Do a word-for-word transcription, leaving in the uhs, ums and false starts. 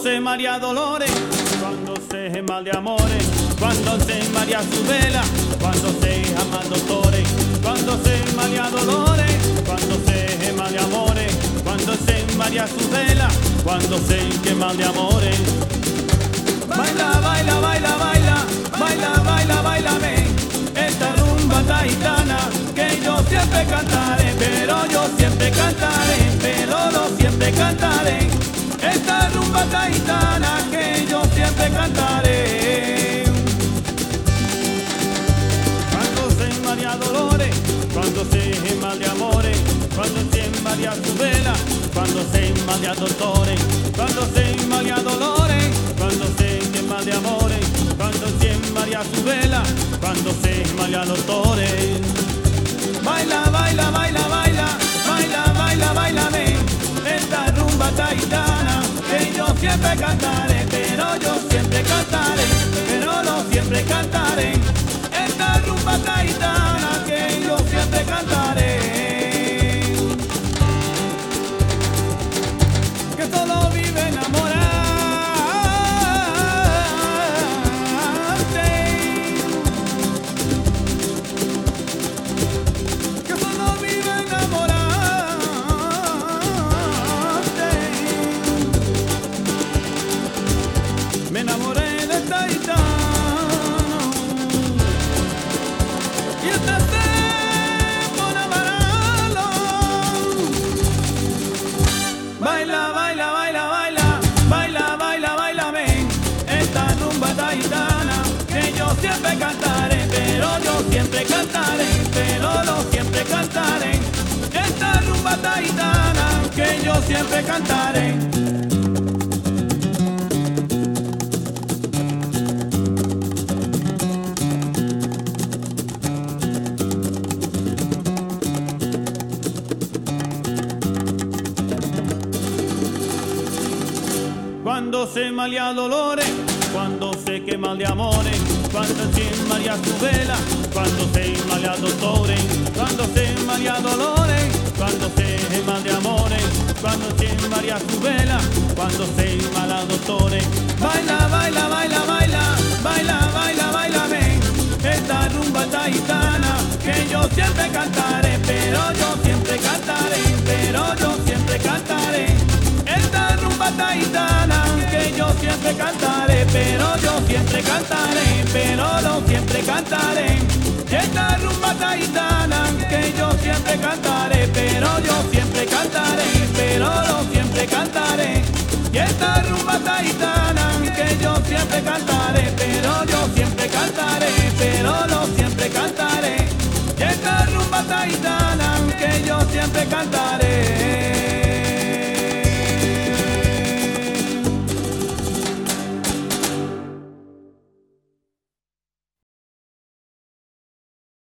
se María Dolores, cuando se mal de amores, cuando se María su vela, cuando se ama doctores, cuando se María Dolores, cuando se mal de amores, cuando se María su vela, cuando se que mal de amores. Baila, baila, baila, baila, baila, baila, baila, ven, esta rumba taitana que yo siempre cantaré, pero yo siempre cantaré, pero no siempre cantaré. Esta rumba taitana que yo siempre cantaré. Cuando se María Dolores, cuando se mal de amores, cuando se María su vela, cuando se María doctores, cuando se María Dolores, cuando se mal de amores, cuando se María su vela, cuando se María doctores. Baila, baila, baila, baila, baila, baila, baila, ven, esta rumba taitana que yo siempre cantaré, pero yo siempre cantaré, pero no siempre cantaré. Esta rumba taitana que yo siempre cantaré. Que solo vive enamorarte, que solo vive enamorarte. Me enamoré de taitano y este se pone a bailarlo. Baila, baila, baila, baila, baila, baila, baila, ven, esta rumba taitana que yo siempre cantaré, pero yo siempre cantaré, pero no siempre cantaré. Esta rumba taitana que yo siempre cantaré. Cuando se María Dolores, cuando se quema de amores, cuando se María su vela, cuando se María doctores, cuando se María Dolores, cuando se mal de amores, cuando se María su vela, cuando se María doctores. Baila, baila, baila, baila, baila, baila, baila, ven, esta rumba taitana que yo siempre cantaré, pero yo siempre cantaré, pero yo siempre cantaré. Esta rumba taitana que yo siempre cantaré, pero yo siempre cantaré, pero no siempre cantaré. Esta rumba taitana que yo siempre cantaré, pero yo siempre cantaré, pero no siempre cantaré. Y esta rumba taitana que yo siempre cantaré.